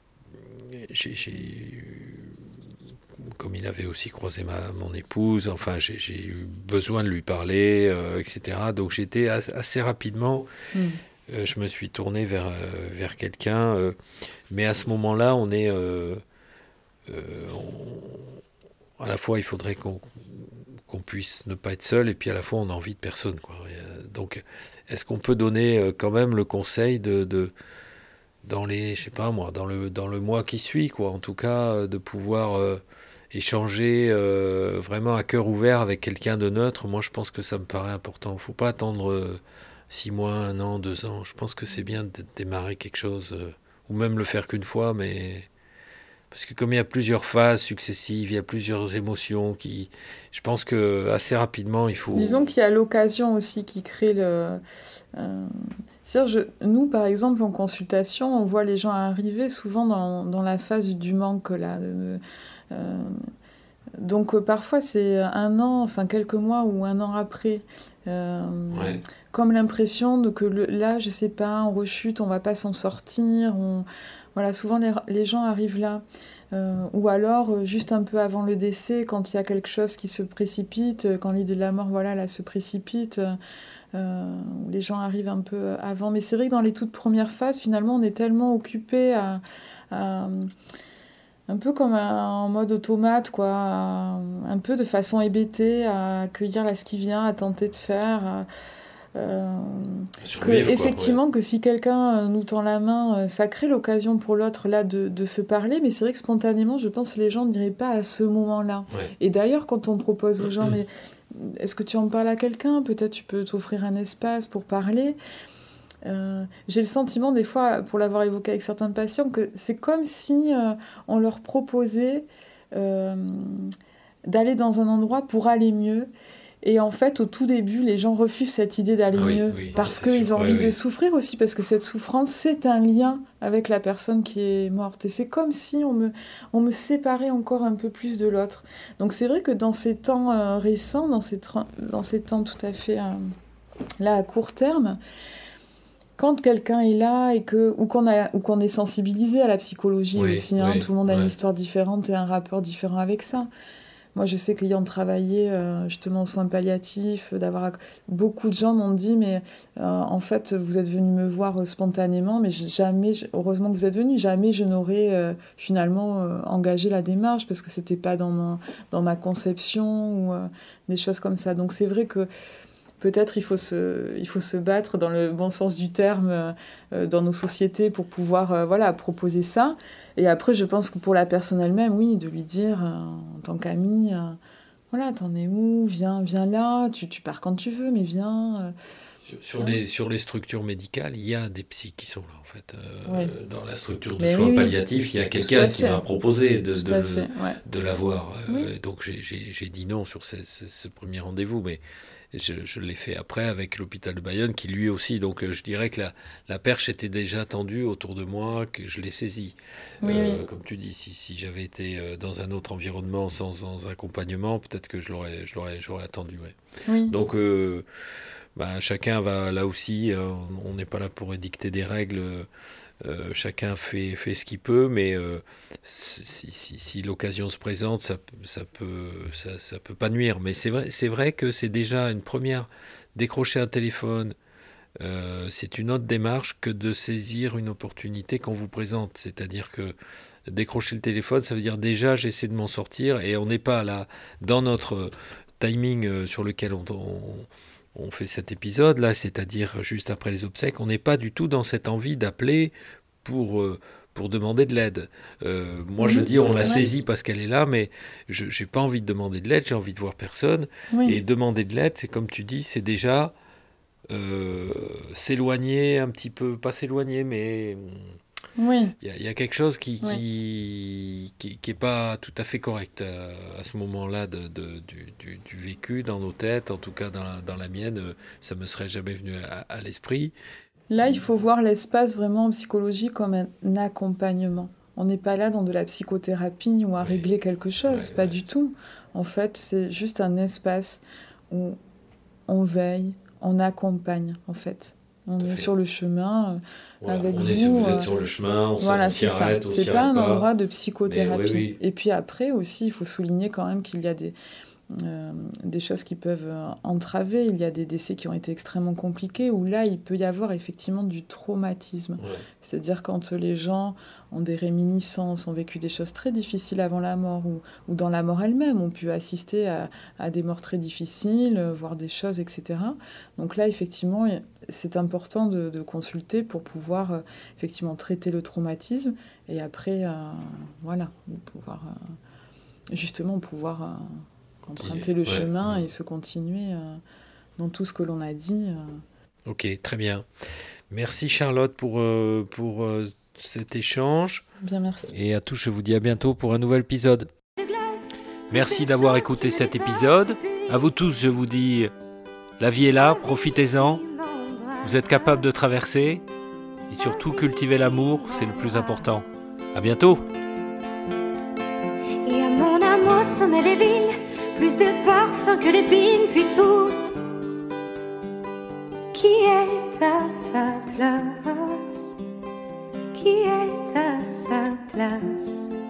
j'ai j'ai eu comme il avait aussi croisé ma, mon épouse, enfin j'ai, j'ai eu besoin de lui parler, euh, et cetera. Donc j'étais as- assez rapidement, Hmm. euh, je me suis tourné vers, euh, vers quelqu'un, euh, mais à ce moment-là, on est, euh, euh, on- à la fois il faudrait qu'on, qu'on puisse ne pas être seul, et puis à la fois on a envie de personne, quoi. Et, euh, donc est-ce qu'on peut donner euh, quand même le conseil de, de dans les, je sais pas moi, dans le, dans le mois qui suit, quoi, en tout cas, euh, de pouvoir euh, échanger euh, vraiment à cœur ouvert avec quelqu'un de neutre, moi je pense que ça me paraît important. Faut pas attendre euh, six mois, un an, deux ans. Je pense que c'est bien de démarrer quelque chose, euh, ou même le faire qu'une fois, mais parce que comme il y a plusieurs phases successives, il y a plusieurs émotions qui, je pense que assez rapidement il faut. Disons qu'il y a l'occasion aussi qui crée le... euh, c'est-à-dire, je- nous, par exemple, en consultation, on voit les gens arriver souvent dans, dans la phase du manque, là. de- euh, donc, euh, parfois, c'est un an, enfin quelques mois ou un an après. Euh, Ouais. comme l'impression de que le, là, je sais pas, on rechute, on va pas s'en sortir. On... Voilà, souvent les, les gens arrivent là. Euh, ou alors, euh, juste un peu avant le décès, quand il y a quelque chose qui se précipite, euh, quand l'idée de la mort, voilà, là, se précipite, euh, euh, les gens arrivent un peu avant. Mais c'est vrai que dans les toutes premières phases, finalement, on est tellement occupé à... à un peu comme un, en mode automate, quoi, à- un peu de façon hébétée, à accueillir là ce qui vient, à tenter de faire. à- euh, que Survivre, quoi, ouais. effectivement que si quelqu'un euh, nous tend la main, euh, ça crée l'occasion pour l'autre là de, de se parler, mais c'est vrai que spontanément, je pense que les gens n'iraient pas à ce moment-là. Ouais. Et d'ailleurs, quand on propose aux gens, mais est-ce que tu en parles à quelqu'un? Peut-être tu peux t'offrir un espace pour parler. Euh, j'ai le sentiment des fois, pour l'avoir évoqué avec certains patients, que c'est comme si euh, on leur proposait euh, d'aller dans un endroit pour aller mieux. Et en fait, au tout début, les gens refusent cette idée d'aller Ah oui, mieux oui, ça, parce c'est qu'ils sûr. ont Ouais, envie ouais. de souffrir aussi, parce que cette souffrance, c'est un lien avec la personne qui est morte. Et c'est comme si on me, on me séparait encore un peu plus de l'autre. Donc c'est vrai que dans ces temps euh, récents, dans ces, tra- dans ces temps tout à fait euh, là à court terme, quand quelqu'un est là et que, ou qu'on a, ou qu'on est sensibilisé à la psychologie Oui, aussi, hein, oui, tout le monde a une ouais. histoire différente et un rapport différent avec ça. Moi, je sais qu'ayant travaillé euh, justement en soins palliatifs, d'avoir acc- beaucoup de gens m'ont dit, mais euh, en fait, vous êtes venu me voir euh, spontanément, mais j- jamais, je- heureusement que vous êtes venu, jamais je n'aurais euh, finalement euh, engagé la démarche parce que c'était pas dans mon, dans ma conception ou euh, des choses comme ça. Donc c'est vrai que peut-être il faut se, il faut se battre dans le bon sens du terme euh, euh, dans nos sociétés pour pouvoir euh, voilà, proposer ça. Et après, je pense que pour la personne elle-même, oui, de lui dire euh, en tant qu'amie, euh, voilà, t'en es où? Viens, viens là, tu, tu pars quand tu veux, mais viens. euh, Sur, sur hein. les, sur les structures médicales, il y a des psys qui sont là, en fait. Oui. Euh, dans la structure de Mais soins oui, oui, palliatifs, il y a tout quelqu'un à qui fait. m'a proposé de, Tout de, à le- fait, ouais. de l'avoir. Oui. Euh, donc j'ai- j'ai j'ai dit non sur ce, ce- ce premier rendez-vous, mais je, je l'ai fait après avec l'hôpital de Bayonne, qui lui aussi. Donc euh, je dirais que la, la perche était déjà tendue autour de moi, que je l'ai saisie. Oui, Euh, oui. comme tu dis, si, si j'avais été euh, dans un autre environnement sans, sans accompagnement, peut-être que je l'aurais, je l'aurais, j'aurais attendu. Ouais. Oui. Donc euh, bah, chacun va là aussi, euh, on n'est pas là pour édicter des règles, euh, chacun fait, fait ce qu'il peut, mais euh, si, si, si l'occasion se présente, ça, ça, peut, ça, ça peut pas nuire. Mais c'est vrai, c'est vrai que c'est déjà une première, décrocher un téléphone, euh, c'est une autre démarche que de saisir une opportunité qu'on vous présente. C'est-à-dire que décrocher le téléphone, ça veut dire déjà j'essaie de m'en sortir et on n'est pas là dans notre timing euh, sur lequel on, on, on fait cet épisode là, c'est-à-dire juste après les obsèques, on n'est pas du tout dans cette envie d'appeler pour euh, pour demander de l'aide. Euh, moi, je Mhm. dis on C'est l'a vrai. saisie parce qu'elle est là, mais je n'ai pas envie de demander de l'aide, j'ai envie de voir personne. Oui. Et demander de l'aide, c'est comme tu dis, c'est déjà euh, s'éloigner un petit peu, pas s'éloigner, mais Oui. il y, y a quelque chose qui Oui. qui, qui, qui est pas tout à fait correct euh, à ce moment-là de, de- du, du- du vécu dans nos têtes, en tout cas dans la, dans la mienne, euh, ça me serait jamais venu à, à l'esprit. Là, il faut voir l'espace vraiment en psychologie comme un accompagnement. On n'est pas là dans de la psychothérapie ou à Oui. régler quelque chose, Ouais, pas ouais. du tout. En fait, c'est juste un espace où on veille, on accompagne, en fait. On Tout à est fait. sur le chemin euh, Voilà, avec on est, vous. vous êtes euh, sur le chemin, on, s- Voilà, on s'y c'est ça. arrête, on C'est s'y pas arrête un pas. endroit de Mais psychothérapie. oui, oui. Et puis après aussi, il faut souligner quand même qu'il y a des, euh, des choses qui peuvent euh, entraver. Il y a des décès qui ont été extrêmement compliqués où là, il peut y avoir effectivement du traumatisme. Ouais. C'est-à-dire quand les gens ont des réminiscences, ont vécu des choses très difficiles avant la mort ou, ou dans la mort elle-même, ont pu assister à, à des morts très difficiles, euh, voir des choses, et cetera. Donc là, effectivement, c'est important de, de consulter pour pouvoir euh, effectivement traiter le traumatisme et après, euh, voilà, de pouvoir euh, justement pouvoir euh, emprunter le Ouais, chemin ouais. et se continuer euh, dans tout ce que l'on a dit. euh. Ok, très bien. Merci Charlotte pour, euh, pour euh, cet échange. Bien, merci. Et à tous, je vous dis à bientôt pour un nouvel épisode. Merci d'avoir écouté cet épisode. À vous tous, je vous dis, la vie est là, profitez-en. Vous êtes capables de traverser. Et surtout, cultivez l'amour, c'est le plus important. À bientôt. Et à mon âme au sommet des villes, plus de parfums que d'épines, puis tout qui sa place, qui est à sa place.